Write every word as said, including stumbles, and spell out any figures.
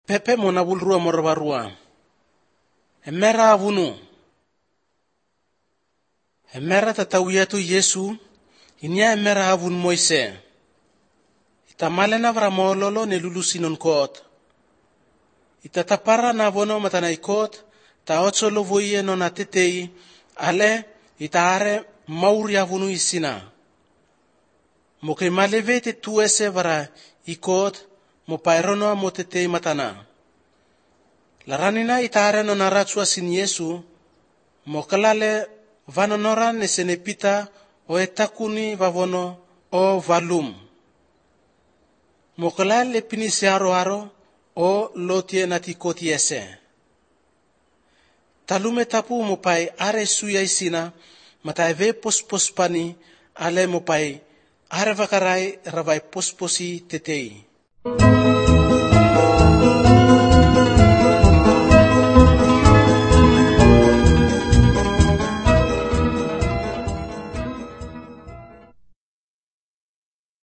pepe mona bulrua morbarua. Emera avunu. Emera tatawiyatu Yesu, inia emera avun Moise. Itamalena vramololo nelulusinon kot. Itatapara na vono matana ikot, ta otsolo voye non atetei, ale itaare mauri avunu isina. Moke malevete tuese vara ikot, mo pairono motetei matana. Laranina itaare non aratsua sin Yesu, mo kalale vanonora nesenepita o etakuni vavono o valum. Mo kalale pinisi aro aro o lotie natikoti ese. Talume tapu mo pai are suya isina, mata eve pospos pani ale mo pai are vakarai ravai posposi tetei.